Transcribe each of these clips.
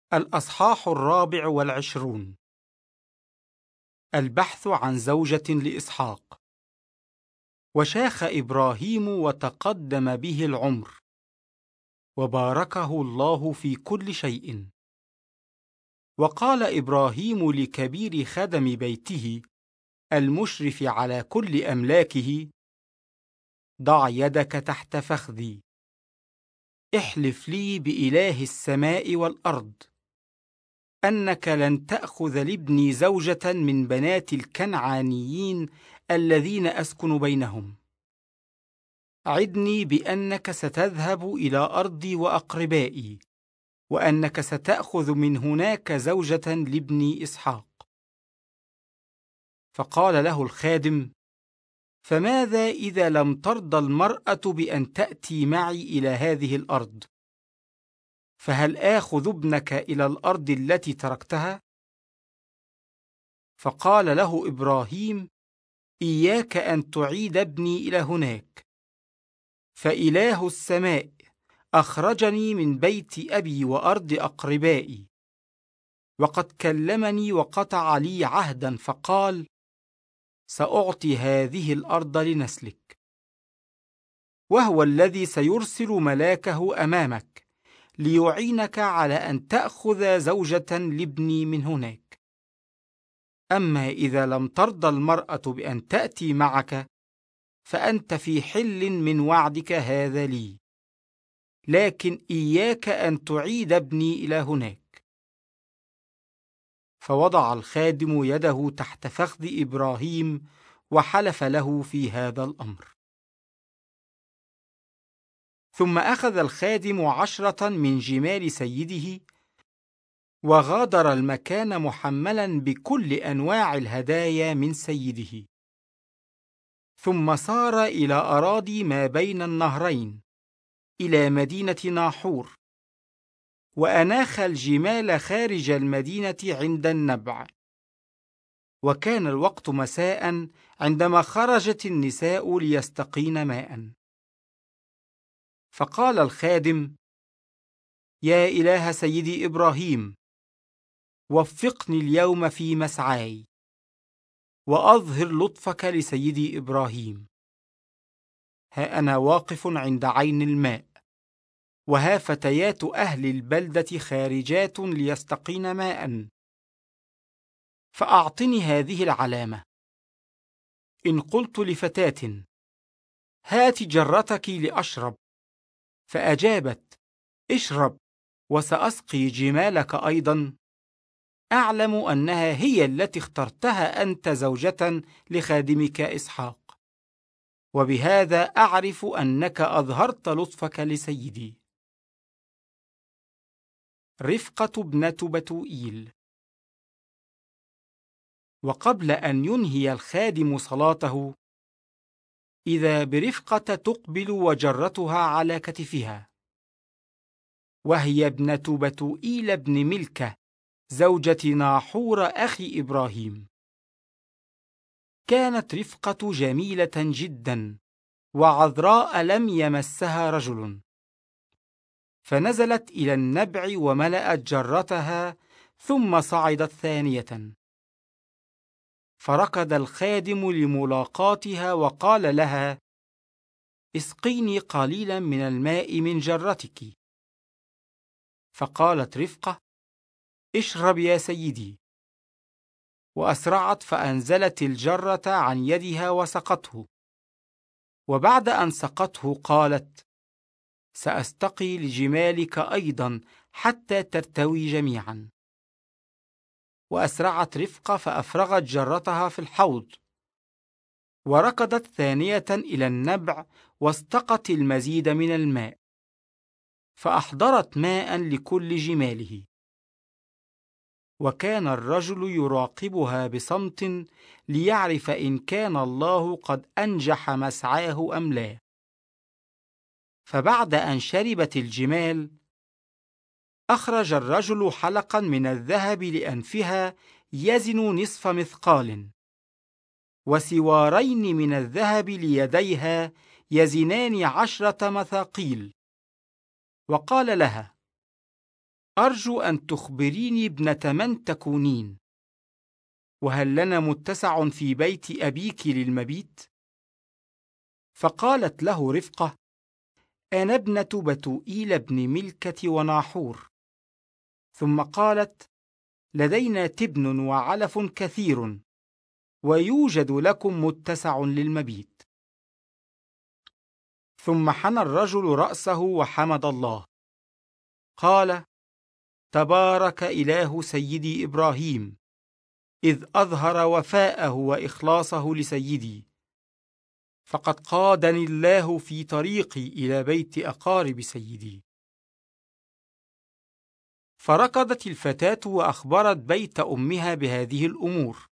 الأصحاح 24. البحث عن زوجة لإسحاق. وشاخ إبراهيم وتقدم به العمر، وباركه الله في كل شيء. وقال إبراهيم لكبير خدم بيته المشرف على كل أملاكه: ضع يدك تحت فخذي، احلف لي بإله السماء والأرض أنك لن تأخذ لابني زوجة من بنات الكنعانيين الذين أسكن بينهم. عدني بأنك ستذهب إلى أرضي وأقربائي، وأنك ستأخذ من هناك زوجة لابني إسحاق. فقال له الخادم: فماذا إذا لم ترضى المرأة بأن تأتي معي إلى هذه الأرض؟ فهل آخذ ابنك إلى الأرض التي تركتها؟ فقال له إبراهيم: إياك أن تعيد ابني إلى هناك، فإله السماء أخرجني من بيت أبي وأرض أقربائي، وقد كلمني وقطع لي عهدا فقال: سأعطي هذه الأرض لنسلك، وهو الذي سيرسل ملاكه أمامك ليعينك على أن تأخذ زوجة لابني من هناك. أما إذا لم ترضى المرأة بأن تأتي معك، فأنت في حل من وعدك هذا لي، لكن إياك أن تعيد ابني إلى هناك. فوضع الخادم يده تحت فخذ إبراهيم وحلف له في هذا الأمر. ثم أخذ الخادم 10 من جمال سيده، وغادر المكان محملا بكل أنواع الهدايا من سيده، ثم سار إلى أراضي ما بين النهرين إلى مدينة ناحور، وأناخ الجمال خارج المدينة عند النبع. وكان الوقت مساء عندما خرجت النساء ليستقين ماء. فقال الخادم: يا إله سيدي إبراهيم، وفقني اليوم في مسعاي، وأظهر لطفك لسيدي إبراهيم. ها أنا واقف عند عين الماء، وها فتيات أهل البلدة خارجات ليستقين ماء. فأعطني هذه العلامة. إن قلت لفتاة: هات جرتك لأشرب، فأجابت: اشرب وسأسقي جمالك أيضا، أعلم أنها هي التي اخترتها أنت زوجة لخادمك إسحاق، وبهذا أعرف أنك أظهرت لطفك لسيدي. رفقة ابنة بتوئيل. وقبل أن ينهي الخادم صلاته، إذا برفقة تقبل وجرتها على كتفها، وهي ابنة بتوئيل بن ملكة زوجة ناحور أخي إبراهيم. كانت رفقة جميلة جدا وعذراء لم يمسها رجل، فنزلت إلى النبع وملأت جرتها، ثم صعدت ثانية. فركض الخادم لملاقاتها وقال لها: اسقيني قليلا من الماء من جرتك. فقالت رفقة: اشرب يا سيدي. وأسرعت فأنزلت الجرة عن يدها وسقته، وبعد أن سقته قالت: سأستقي لجمالك أيضا حتى ترتوي جميعا. وأسرعت رفقة فأفرغت جرتها في الحوض، وركضت ثانية إلى النبع واستقت المزيد من الماء، فأحضرت ماء لكل جماله. وكان الرجل يراقبها بصمت ليعرف إن كان الله قد أنجح مسعاه أم لا. فبعد أن شربت الجمال، أخرج الرجل حلقا من الذهب لأنفها يزن نصف مثقال، وسوارين من الذهب ليديها يزنان 10 مثاقيل، وقال لها: أرجو أن تخبريني ابنة من تكونين، وهل لنا متسع في بيت أبيك للمبيت؟ فقالت له رفقة: أنا ابنة بتوئيل بن ملكة وناحور. ثم قالت: لدينا تبن وعلف كثير، ويوجد لكم متسع للمبيت. ثم حنى الرجل رأسه وحمد الله، قال: تبارك إله سيدي إبراهيم، إذ أظهر وفاءه وإخلاصه لسيدي، فقد قادني الله في طريقي إلى بيت أقارب سيدي. فركضت الفتاة وأخبرت بيت أمها بهذه الأمور.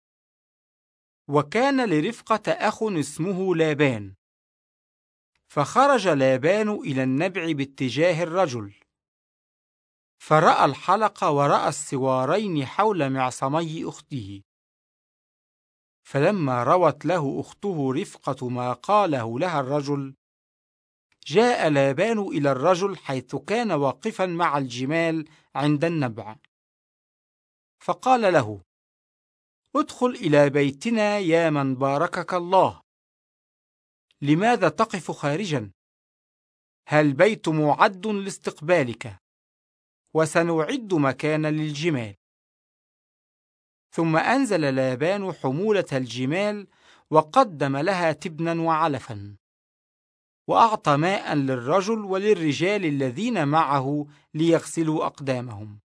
وكان لرفقة أخ اسمه لابان، فخرج لابان إلى النبع باتجاه الرجل، فرأى الحلق ورأى السوارين حول معصمي أخته. فلما روت له أخته رفقة ما قاله لها الرجل، جاء لابان إلى الرجل حيث كان واقفا مع الجمال عند النبع، فقال له: ادخل إلى بيتنا يا من باركك الله. لماذا تقف خارجا؟ هل بيت معد لاستقبالك، وسنعد مكانا للجمال. ثم أنزل لابان حمولة الجمال وقدم لها تبنا وعلفا، وأعطى ماء للرجل وللرجال الذين معه ليغسلوا أقدامهم.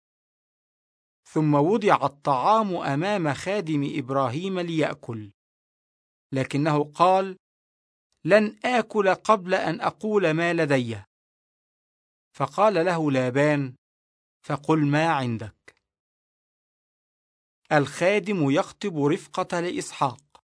ثم وضع الطعام أمام خادم إبراهيم ليأكل، لكنه قال: لن آكل قبل أن أقول ما لدي. فقال له لابان: فقل ما عندك. الخادم يخطب رفقة لإسحاق،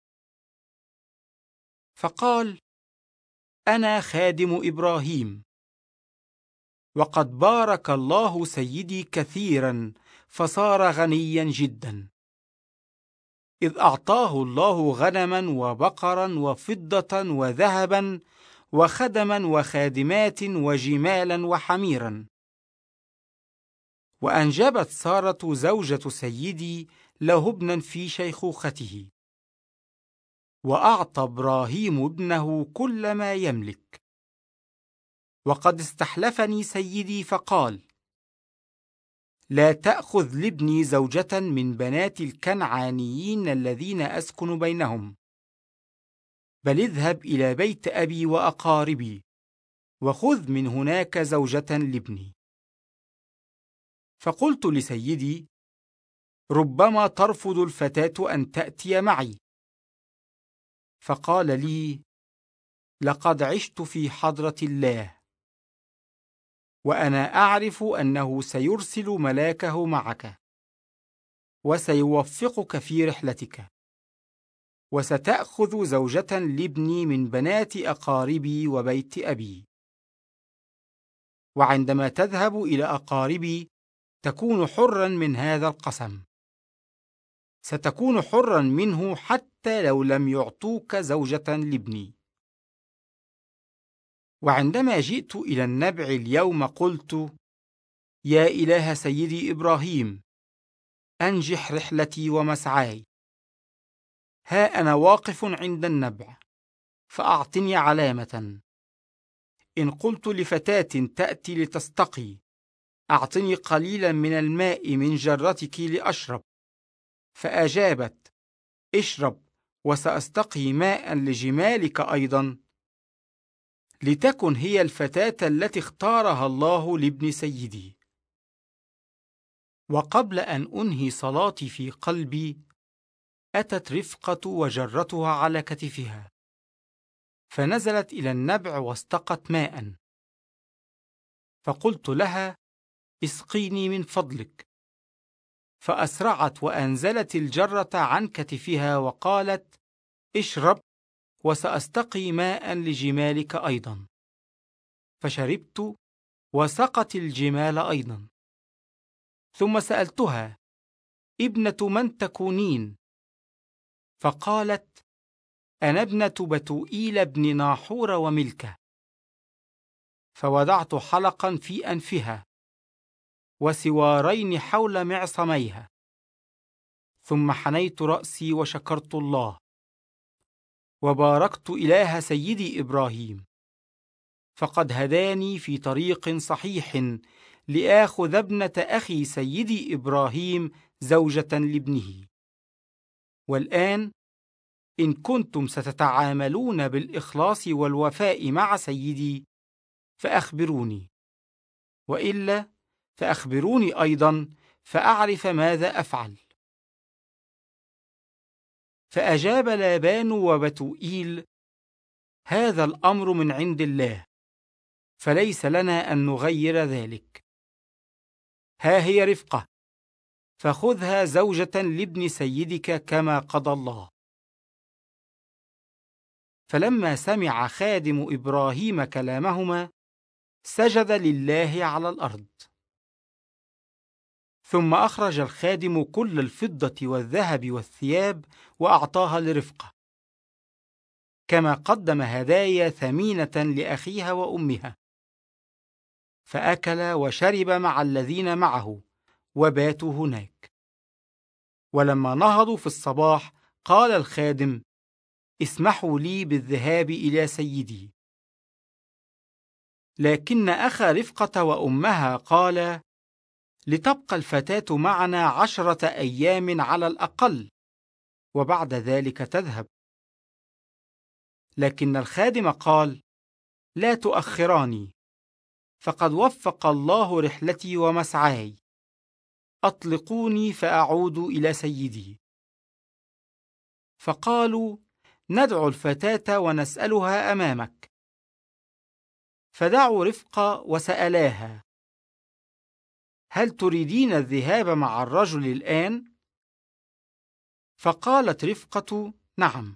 فقال: أنا خادم إبراهيم، وقد بارك الله سيدي كثيرا فصار غنيا جدا، إذ أعطاه الله غنما وبقرا وفضة وذهبا وخدما وخادمات وجمالا وحميرا. وأنجبت سارة زوجة سيدي له ابنا في شيخوخته، وأعطى إبراهيم ابنه كل ما يملك. وقد استحلفني سيدي فقال: لا تأخذ لابني زوجة من بنات الكنعانيين الذين أسكن بينهم، بل اذهب إلى بيت أبي وأقاربي، وخذ من هناك زوجة لابني. فقلت لسيدي: ربما ترفض الفتاة أن تأتي معي. فقال لي: لقد عشت في حضرة الله، وأنا أعرف أنه سيرسل ملاكه معك، وسيوفقك في رحلتك، وستأخذ زوجة لابني من بنات أقاربي وبيت أبي. وعندما تذهب إلى أقاربي تكون حرا من هذا القسم، ستكون حرا منه حتى لو لم يعطوك زوجة لابني. وعندما جئت إلى النبع اليوم قلت: يا إله سيدي إبراهيم، أنجح رحلتي ومسعاي. ها أنا واقف عند النبع، فأعطني علامة. إن قلت لفتاة تأتي لتستقي: أعطني قليلا من الماء من جرتك لأشرب، فأجابت: اشرب وسأستقي ماء لجمالك أيضا، لتكن هي الفتاة التي اختارها الله لابن سيدي. وقبل أن أنهي صلاتي في قلبي، أتت رفقة وجرتها على كتفها، فنزلت إلى النبع واستقت ماء. فقلت لها: اسقيني من فضلك. فأسرعت وأنزلت الجرة عن كتفها وقالت: اشرب وسأستقي ماء لجمالك أيضا. فشربت وسقت الجمال أيضا. ثم سألتها: ابنة من تكونين؟ فقالت: أنا ابنة بتوئيل بن ناحور وملكة. فوضعت حلقا في أنفها، وسوارين حول معصميها. ثم حنيت رأسي وشكرت الله، وباركت إله سيدي إبراهيم، فقد هداني في طريق صحيح لآخذ ابنة أخي سيدي إبراهيم زوجة لابنه. والآن إن كنتم ستتعاملون بالإخلاص والوفاء مع سيدي فأخبروني، وإلا فأخبروني أيضا فأعرف ماذا أفعل. فأجاب لابان وبتوئيل: هذا الأمر من عند الله، فليس لنا أن نغير ذلك. ها هي رفقة، فخذها زوجة لابن سيدك كما قضى الله. فلما سمع خادم إبراهيم كلامهما سجد لله على الأرض. ثم أخرج الخادم كل الفضة والذهب والثياب وأعطاها لرفقة، كما قدم هدايا ثمينة لأخيها وأمها. فأكل وشرب مع الذين معه وباتوا هناك. ولما نهضوا في الصباح قال الخادم: اسمحوا لي بالذهاب إلى سيدي. لكن أخا رفقة وأمها قال: لتبقى الفتاة معنا 10 أيام على الأقل، وبعد ذلك تذهب. لكن الخادم قال: لا تؤخراني، فقد وفق الله رحلتي ومسعاي، أطلقوني فأعود إلى سيدي. فقالوا: ندعو الفتاة ونسألها أمامك. فدعوا رفقة وسألاها: هل تريدين الذهاب مع الرجل الآن؟ فقالت رفقة: نعم.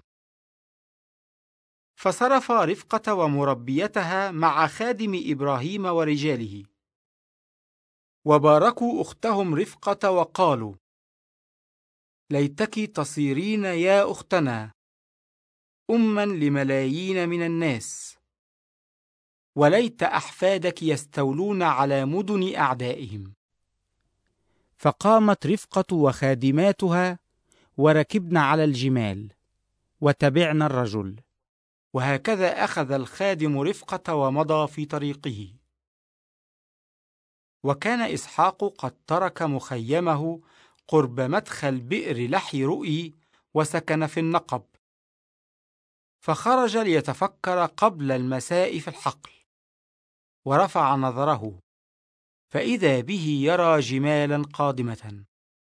فصرف رفقة ومربيتها مع خادم إبراهيم ورجاله، وباركوا أختهم رفقة وقالوا: ليتك تصيرين يا أختنا أماً لملايين من الناس، وليت أحفادك يستولون على مدن أعدائهم. فقامت رفقة وخادماتها وركبن على الجمال وتبعن الرجل، وهكذا أخذ الخادم رفقة ومضى في طريقه. وكان إسحاق قد ترك مخيمه قرب مدخل بئر لحي رؤي وسكن في النقب. فخرج ليتفكر قبل المساء في الحقل، ورفع نظره فإذا به يرى جمالا قادمة.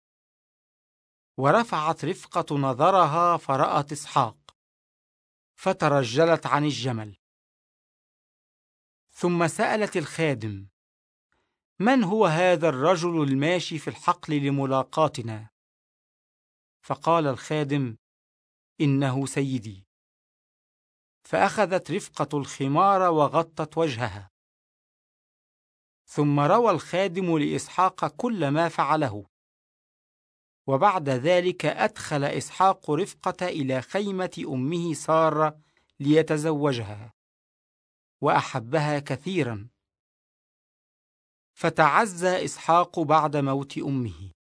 ورفعت رفقة نظرها فرأت إسحاق، فترجلت عن الجمل. ثم سألت الخادم: من هو هذا الرجل الماشي في الحقل لملاقاتنا؟ فقال الخادم: إنه سيدي. فأخذت رفقة الخمار وغطت وجهها. ثم روى الخادم لإسحاق كل ما فعله. وبعد ذلك أدخل إسحاق رفقة إلى خيمة أمه سارة ليتزوجها، وأحبها كثيرا. فتعزى إسحاق بعد موت أمه.